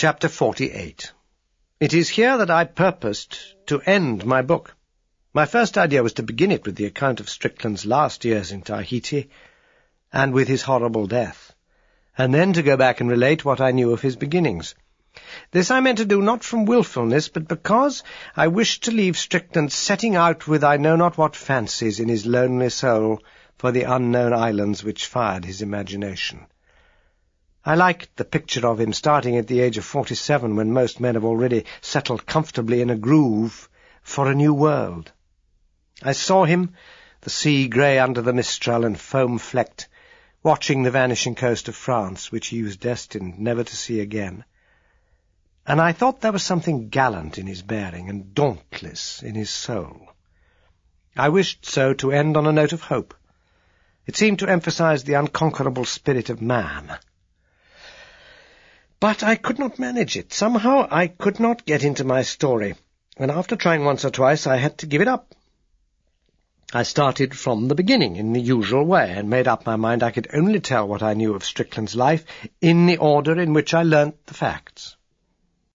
Chapter 48. It is here that I purposed to end my book. My first idea was to begin it with the account of Strickland's last years in Tahiti, and with his horrible death, and then to go back and relate what I knew of his beginnings. This I meant to do not from wilfulness, but because I wished to leave Strickland setting out with I know not what fancies in his lonely soul for the unknown islands which fired his imagination. I liked the picture of him starting at the age of 47, when most men have already settled comfortably in a groove for a new world. I saw him, the sea grey under the mistral and foam-flecked, watching the vanishing coast of France, which he was destined never to see again. And I thought there was something gallant in his bearing and dauntless in his soul. I wished so to end on a note of hope. It seemed to emphasize the unconquerable spirit of man. But I could not manage it. Somehow I could not get into my story, and after trying once or twice I had to give it up. I started from the beginning in the usual way, and made up my mind I could only tell what I knew of Strickland's life in the order in which I learnt the facts.